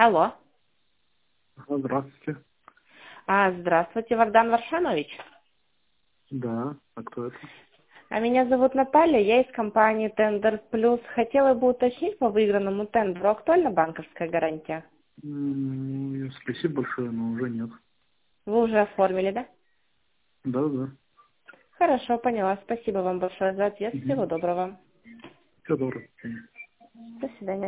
Алло. Здравствуйте. Здравствуйте, Вагдан Варшанович. Да, а кто это? Меня зовут Наталья, я из компании Тендер Плюс. Хотела бы уточнить по выигранному тендеру, актуальна банковская гарантия? Спасибо большое, но уже нет. Вы уже оформили, да? Да, да. Хорошо, поняла. Спасибо вам большое за ответ. Всего доброго. Все добро. До свидания.